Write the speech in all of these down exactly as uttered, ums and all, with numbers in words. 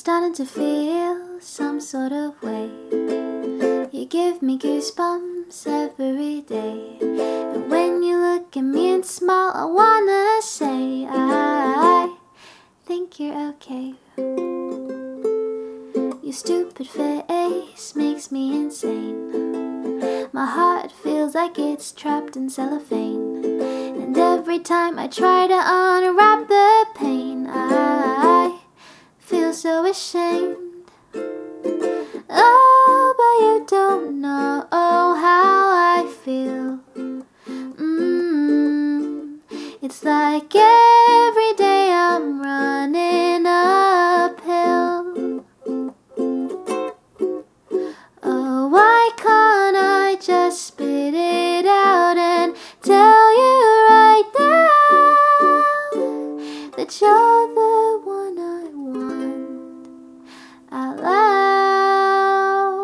starting to feel some sort of way. You give me goosebumps every day. And when you look at me and smile, I wanna say I think you're okay. Your stupid face makes me insane. My heart feels like it's trapped in cellophane. And every time I try to unwrap the pain, I feel so ashamed. Oh, but you don't know how I feel. mm. It's like every day I'm running uphill. Oh, why can't I just spit it out and tell you right now that you're the one I want out loud?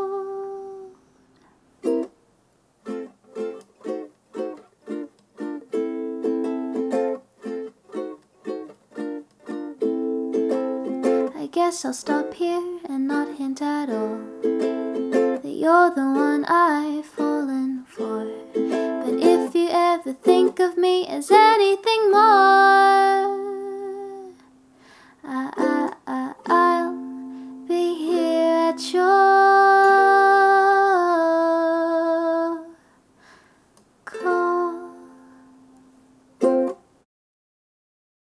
I guess I'll stop here and not hint at all that you're the one I